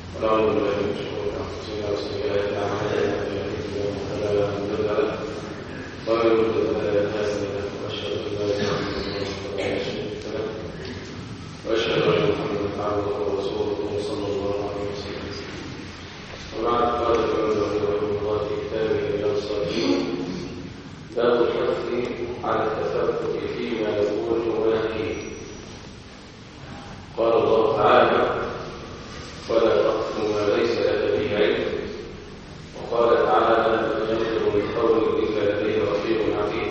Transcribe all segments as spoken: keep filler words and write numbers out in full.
ونعوذ بالله من شرور انفسنا وسيئات اعمالنا من يهده الله فلا مضل له ومن يضلل فلا هادي له واشهد ان لا اله الا الله وحده لا شريك له واشهد ان محمدا عبده ورسوله صلى الله عليه وسلم. وبعد قال الامام رحمه الله في كتابه رياض الصالحين باب الحث على التفقه فيما يقول ونهيه. قال الله تعالى: ولا تقف ما ليس لك به علم. وقال تعالى: من يخلق من قول الا لديه رقيب عتيد.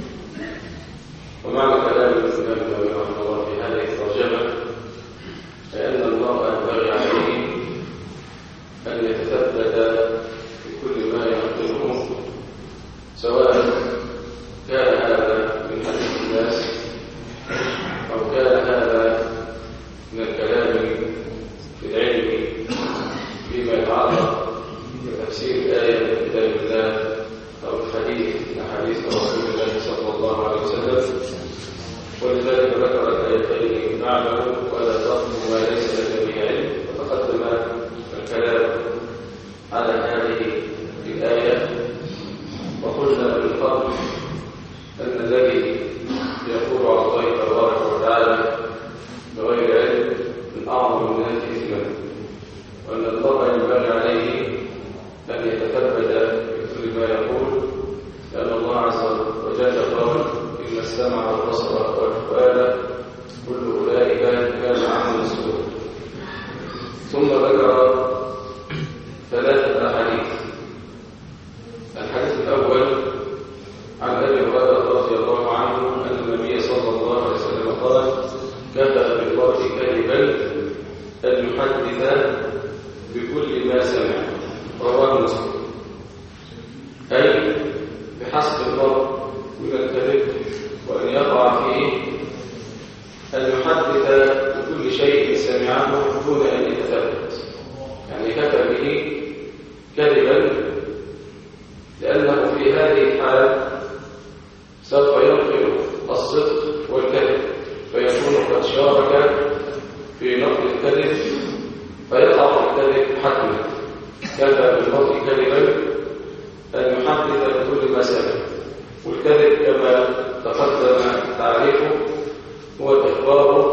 ومعنى كلام الاسلام رحمه الله في هذه الترجمه فان المرء ينبغي عليه ان يتثبت في كل ما ينقله، سواء كان هذا من حديث الناس او كان هذا من الكلام في العلم فيما يتعلق بتفسير آية من كتاب الله أو الحديث من حديث رسول الله صلى الله عليه وسلم. ولذلك ذكر الآيتين معه: ولا تقف ما ليس لك به علم. وتقدم الكلام على هذه الآية وقلنا بالفضل أن الذي يقول على الله تبارك وتعالى بغير علم من أعظم الناس إثما، وأن المرء ينبغي عليه أن يتثبت في كل ما يقول، لأن الله عز وجل قال: إن السمع والبصر والفؤاد كل أولئك كان عنه مسؤولا. ثم ذكر ثلاثة أحاديث. الحديث الأول عن أبي هريرة رضي الله عنه أن النبي صلى الله عليه وسلم قال: كفى بالمرء كذبا أن يحدث بكل ما سمع. رواه مسلم. أي بحسب المرء من الكذب وأن يقع فيه أن يحدث بكل شيء سمعه دون أن يتثبت، يعني كفى به كذبا، لأنه في هذه الحال سوف ينقل الصدق والكذب فيكون قد شارك في نقل الكذب فيقع الكذب حتما. كفى بالمرء كذبا أن يحدث بكل ما سمع. والكذب كما تقدم تعريفه هو الإخبار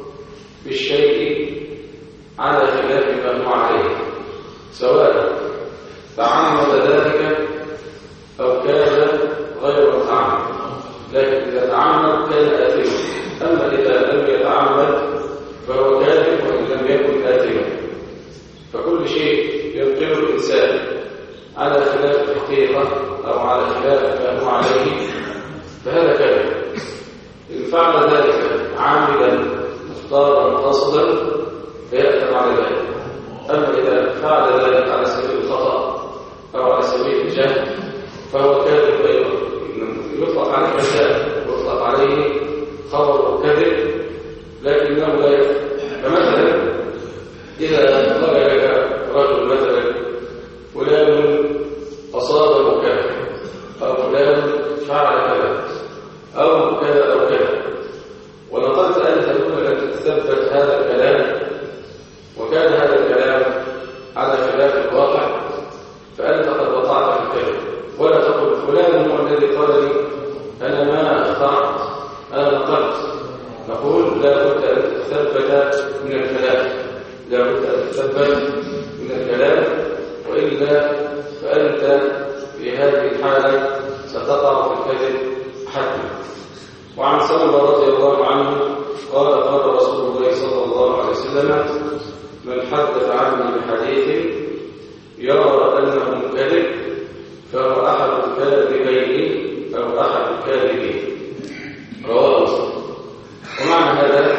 بالشيء على خلاف ما هو عليه، سواء تعمد ذلك أو كان غير متعمد. لكن إذا تعمد كان آثما، أما إذا لم يتعمد فهو كاذب وإن لم يكن آثما. فكل شيء ينقله الإنسان على خلاف الحقيقة أو على خلاف ما هو عليه فهذا كذب. إن فعل ذلك عاملا مختارا قصدا فيأثم على ذلك. أما إذا فعل ذلك على سبيل الخطأ أو على سبيل الجهل فهو كاذب أيضا. يطلق عليه كذاب ويطلق عليه خبر كذب لكنه لا يكذب. فمثلا إذا قال لك رجل مثلا: فلان أصابه كذا، أو فلان فعل كذا، أو كذا أو كذا، ونظرت أن تكون أن تثبت هذا الكلام وكان هذا الكلام على خلاف الواقع فأنت قد وقعت في الكذب. ولا تقل فلان هو الذي قال لي، أنا ما أخطأت، أنا نقلت. نقول لا بد أن تثبت من الكلام، لا بد أن تثبت من الكلام، وإلا فأنت في هذه الحالة ستقع في الكذب حتما. وعن سلمة رضي الله عنه قال: قال رسول الله صلى الله عليه وسلم: من حدث عني بحديث يرى أنه كذب فهو أحد الكاذبين أو أحد الكاذبين. رواه مسلم. ومعنى هذا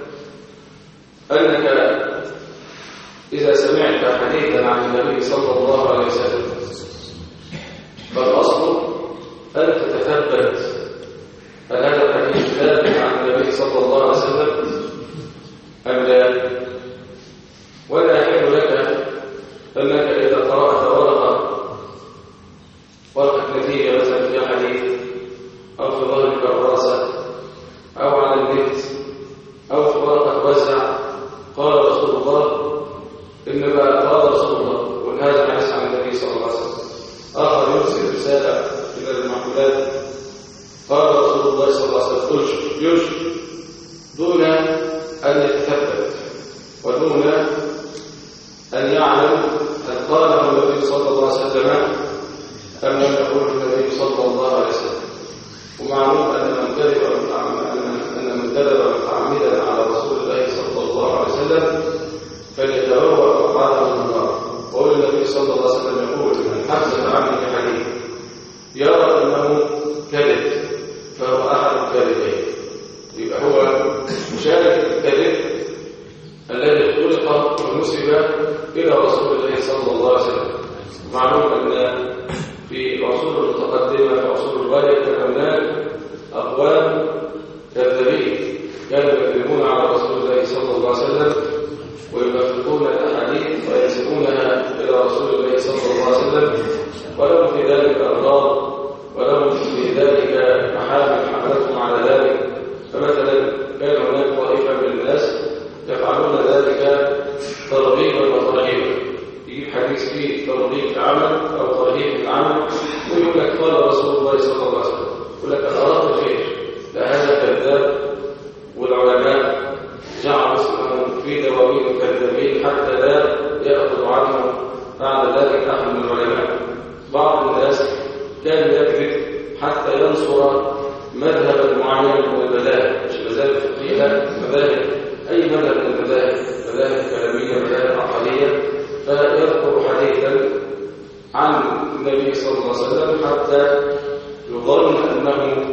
أنك إذا سمعت حديثا عن النبي صلى الله عليه وسلم فالأصل أن تتثبت هل هذا الحديث ثابت عن النبي صلى الله عليه وسلم أم لا. ولا يحل لك أنك إذا قرأت ورقة ورقة نتيجة مثلا في حديث أو في ظهر كراسة أو على النت أو في ورقة وزع قال رسول الله إنما صلى الله عليه وسلم يقول من حدث عنه بحديث يرى أنه كذب فهو أحد الكاذبين. يبقى هو مشارك الكذب الذي خلق ونسب إلى رسول الله صلى الله عليه وسلم. معلوم أن في العصور المتقدمة في عصور الغاية كان هناك أقوام كذابين كانوا يكذبون على رسول الله صلى الله عليه وسلم ويبثقون الأحاديث وينسبونها إلى رسول الله صلى الله عليه وسلم، ولهم في ذلك أغراض ولهم في ذلك محامل حملتهم على ذلك. فمثلا كان هناك طائفة من الناس يفعلون ذلك ترغيبا وترهيبا، يجيب حديث فيه ترغيب في العمل أو ترهيب في العمل ويقول لك قال رسول الله صلى الله عليه وسلم، يقول لك أردت خير، لا هذا كذاب. والعلماء جعلوا اسمهم في دواوين الكذابين حتى لا يأخذ عنهم بعد ذلك أحد من العلماء. بعض الناس كان يكذب حتى ينصر مذهبا معينا من المذاهب، مش مذاهب فقهية، مذاهب أي مذهب من المذاهب، مذاهب كلامية، مذاهب عقلية، فيذكر حديثا عن النبي صلى الله عليه وسلم حتى يظن أنه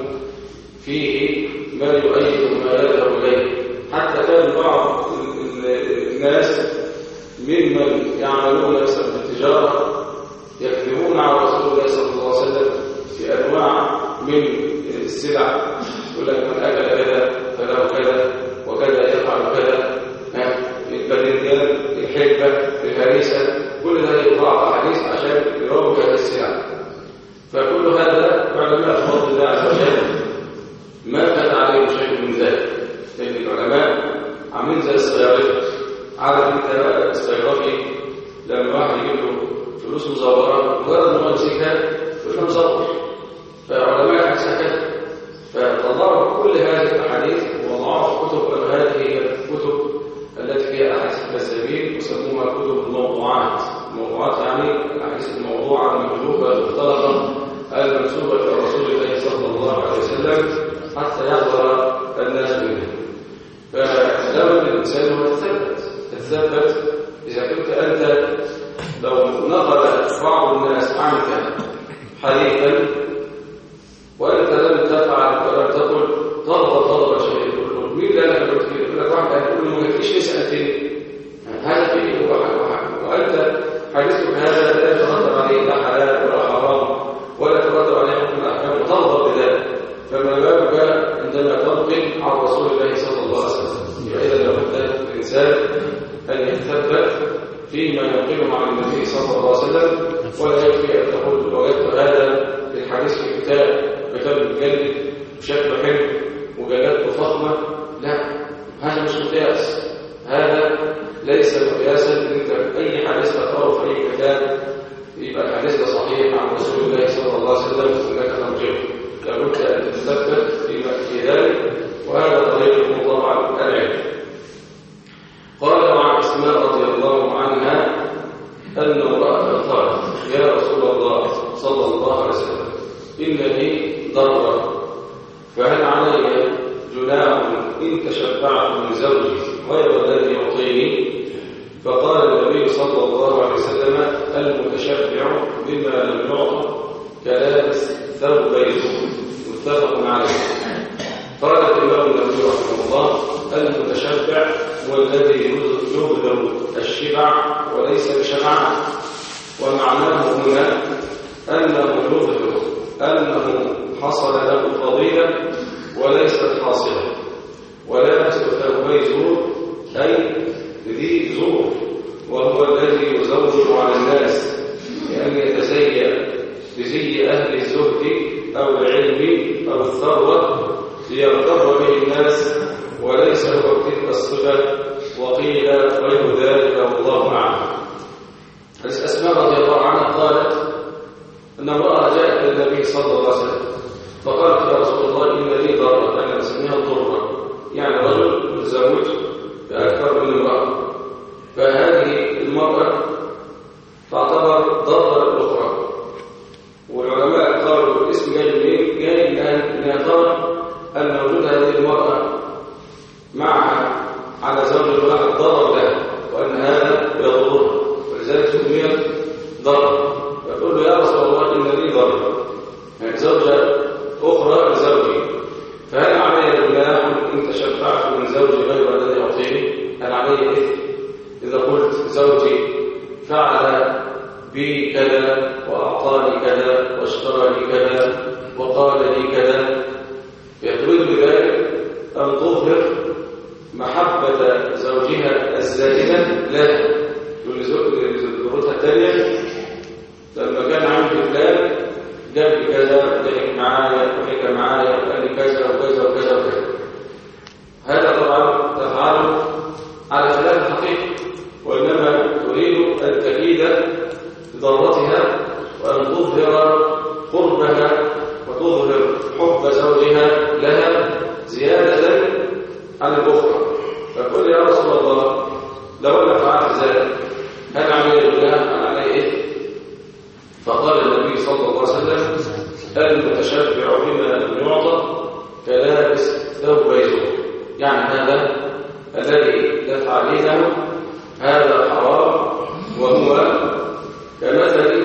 فيه ما يؤيد ما يذهب إليه. حتى كان بعض الناس ممن يعملون مثلا بالتجارة يكذبون على رسول الله صلى الله عليه وسلم في أنواع من السلع، يقول لك من أكل كذا فله كذا وكذا يفعل كذا، البرنجان، الحبة، الهريسة، كل ده يطلع حديث عشان يروج هذه السلع. فكل هذا علماء فضل الله عز وجل ما كان عليه شيء من ذلك، لأن العلماء عاملين زي الصيادلة. عارف انت بقى الصيادلي لما واحد يجيب له فلوس مزورة مجرد ان هو يمسكها يقول له مزور، فعلماء الحديث فطلعوا كل هذه الاحاديث ووضعوها في كتب، وهذه هي الكتب التي فيها احاديث كذابين وسموها كتب الموضوعات. الموضوعات يعني الاحاديث الموضوعه المكذوبه المختلطه المنسوبه الى رسول الله صلى الله عليه وسلم حتى يحذر الناس منه. فلو الانسان هو تثبت تثبت اذا كنت انت لو نقل بعض الناس عنك حديثا وانت لم تفعل ولم تقل طلب طلب شيء، يقول مين اللي انا قلت كده؟ يقول لك واحد هيقول له ما فيش سالتني هذا فيه وانت حديثك هذا لا يترتب عليه لا حلال ولا حرام ولا يترتب عليه حكم الاحكام وطلب بذلك، فما بالك عندما تنقل عن رسول الله صلى الله عليه وسلم؟ فاذا لابد الانسان ان يتثبت فيما ينقله عن النبي صلى الله عليه وسلم، ولا يكفي ان تقول وجدت هذا الحديث في كتاب كتاب مجلد بشكل حلو وجلدته فخمه، لا، هذا مش مقياس، هذا ليس مقياسا. انت اي حديث تقراه في اي كتاب يبقى الحديث ده صحيح عن رسول الله صلى الله عليه وسلم وانك تنقله، لابد ان تتثبت في ذلك، وهذا طريق طبعا العلم. قال عن اسماء رضي الله عنها ان امراه قالت يا رسول الله صلى الله عليه وسلم ان لي ضرا فهل علي جناح ان تشبعت من زوجي غير الذي يعطيني؟ فقال النبي صلى الله عليه وسلم المتشبع بما لم يعطى كلابس ثوبين، متفق عليه. قال الامام النووي رحمه الله المتشبع هو الذي يبذل الشبع وليس بشبعان، ومعناه هنا انه يبذل انه حصل له فضيله وليست حاصله، ولابس ثوبي زور اي ذي زور، وهو الذي يزوج على الناس بان يتزين بزي اهل الزهد او العلم او الثروه ليغتر به الناس، وليس هو تلك الصفه، وقيل غير ذلك والله اعلم. اسماء رضي الله عنها قالت ان امراه جاءت الى النبي صلى الله عليه وسلم فقالت يا رسول الله ان لي ضره، انا نسميها ضره، يعني رجل متزوج باكثر من امراه، فهذه المراه تعتبر ضره الاخرى. والعلماء قالوا الاسم جاي منين؟ جاي من اعتبار ان وجود هذه المراه معها على زوج واحد ضرر لها، وان هذا يضرها، ولذلك سميت لها يقول لزوجتها الثانيه لما كان عندي فلان جاب لي كذا ضحك معايا وحكى معايا وقال لي كذا وكذا وكذا وكذا. هذا طبعا تفعله على خلاف الحقيقه، وانما تريد ان تكيد بضرتها وان تظهر قربها وتظهر حب زوجها لها زياده عن الاخرى. فقل يا رسول الله لو انا فعلت ذلك هل علي الغلام هل علي ايه؟ فقال النبي صلى الله عليه وسلم المتشبع بما لم يعطى كلابس ثوب يزور. يعني هذا الذي تفعلينه هذا حرام، وهو كمثل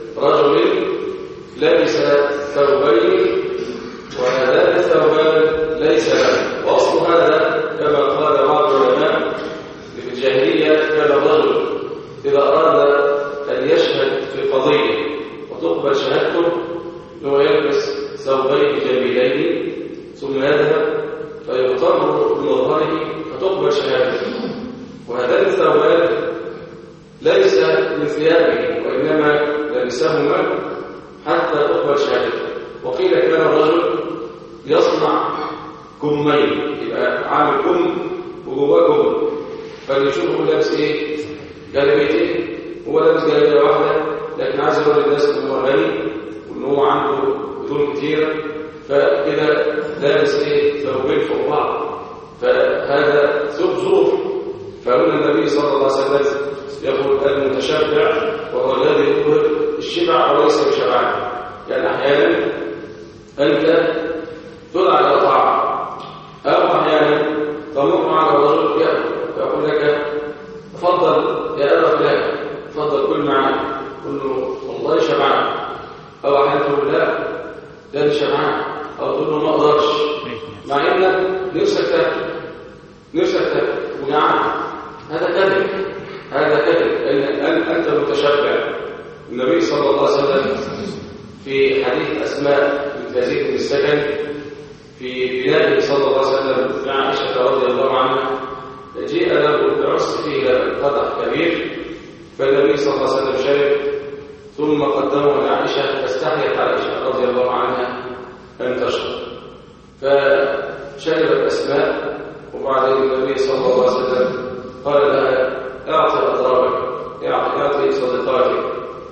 رجل لبس ثوبين وهذان الثوبان ليس له. واصل هذا كما قال بعض العلماء في الجاهليه كان الرجل اذا اراد ان يشهد في قضيه وتقبل شهادته هو يلبس ثوبين جميلين ثم يذهب فيضطر بمظهره فتقبل شهادته. وهذان الثوبان ليس من ثيابه وانما لبسهما حتى تقبل شهادته. وقيل كان الرجل يصنع كمين، يبقى عامل كم وجواه كم، فليشوفه لابس ايه؟ جلابيتين. هو لابس جلابيه واحده لكن عايز يوري الناس ان هو غني وان هو عنده هدوم كتيره، فكده لابس ايه؟ ثوبين فوق بعض، فهذا ثوب زور. فهنا النبي صلى الله عليه وسلم يقول المتشبع وهو الذي يظهر الشبع وليس بشبعان. يعني احيانا انت تدعى الى طاعه او احيانا تمر على رجل يقول لك تفضل يا ابا فلان تفضل كل معانا، قل له والله شبعان، او احيانا تقول لا ده مش شبعان، او تقول له ما اقدرش مع انك نفسك تاكل نفسك تاكل وجعان. هذا كذب، هذا كذب. ان انت متشبع. النبي صلى الله عليه وسلم في حديث اسماء بنت يزيد بن السكن في بنائه صلى الله عليه وسلم مع عائشه رضي الله عنها جيء له بعرس فيه قدح كبير، فالنبي صلى الله عليه وسلم شرب ثم قدمه لعائشه فاستحيت عائشه رضي الله عنها ان تشرب، فشربت اسماء. وبعدين النبي صلى الله عليه وسلم قال لها اعطي اضرابك اعطي اعطي صديقاتك.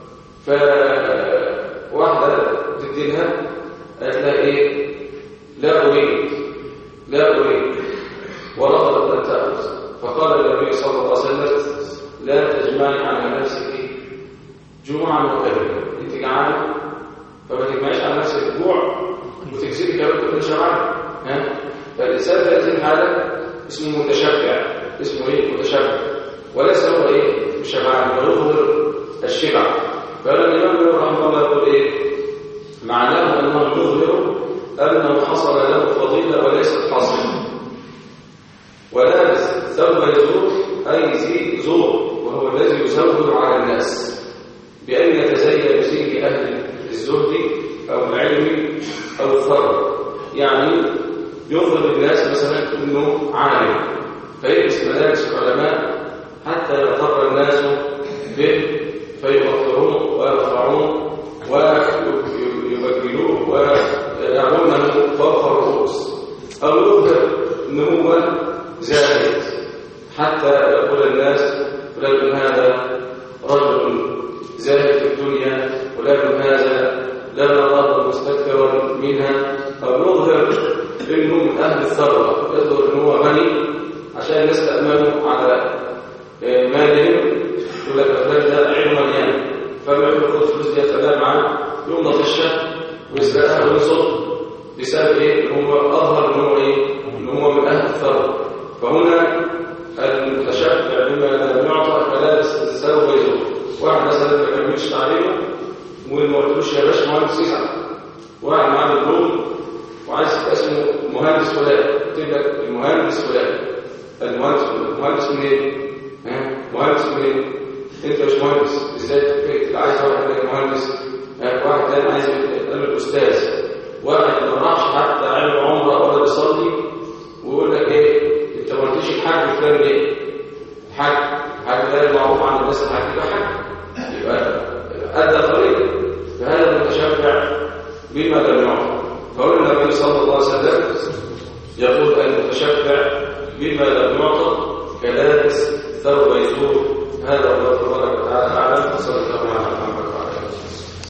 فواحده تدينها قالت لها ايه؟ لا اريد لا اريد ورفضت ان تاخذ. فقال النبي صلى الله عليه وسلم لا تجمعي على نفسك جوعا وكذبا. انت جعانه فما تجمعيش على نفسك جوع وتكذبي كمان تكون شبعان. ها فالانسان لازم هذا اسمه متشبع. اسمه ايه؟ متشبع، وليس هو ايه؟ شبعان، ويظهر الشبع. فالامام رحمه الله يقول ايه؟ معناه انه يظهر انه حصل له فضيله وليست حاصله. ولابس ثوب يزور اي زي زور، وهو الذي يزور على الناس بان يتزين زي اهل الزهد او العلم او الثروه. يعني يظهر الناس مثلا انه عالم فيلبس ملابس العلماء حتى يغتر الناس به فيغفروه ويرفعوه ويبجلوه ويعلونه فوق الرؤوس، او يظهر انه هو زاهد حتى يقول الناس فلان هذا رجل زاهد في الدنيا ولكن هذا لا نراه مستكثرا منها. او يظهر انه من اهل الثروه، يظهر انه هو غني عشان الناس تامنوا على مالهم. يقول لك فلان ده عينه مليان فما ياخد فلوس دي خلاها معاه يوم نطشها ويسرقها وينصب بسبب ايه؟ ان هو اظهر ان هو ايه؟ ان هو من اهل الثروه. فهنا المتشبع بما لم يعطى كلابس ثوب يزور. واحد مثلا ما كملش تعليمه وما قلتلوش يا باشا مهندس يزعل، واحد معاه دبلوم وعايز يبقى اسمه مهندس فلان، يكتب لك المهندس فلان. المهندس المهندس منين؟ ها؟ مهندس منين؟ انت مش مهندس، ازاي تبقى عايز واحد يبقى مهندس؟ واحد تاني عايز يبقى الاستاذ، واحد ما راحش حتى عمل عمره ولا بيصلي ويقول لك ايه؟ انت ما قلتش الحاج فلان ليه؟ الحاج الحاج كان المعروف عن الناس الحج يبقى حج، يبقى أدى طريقه. فهذا المتشفع بما لم يعطى. فقال النبي صلى الله عليه وسلم يقول المتشفع بما لم يعطى كلابس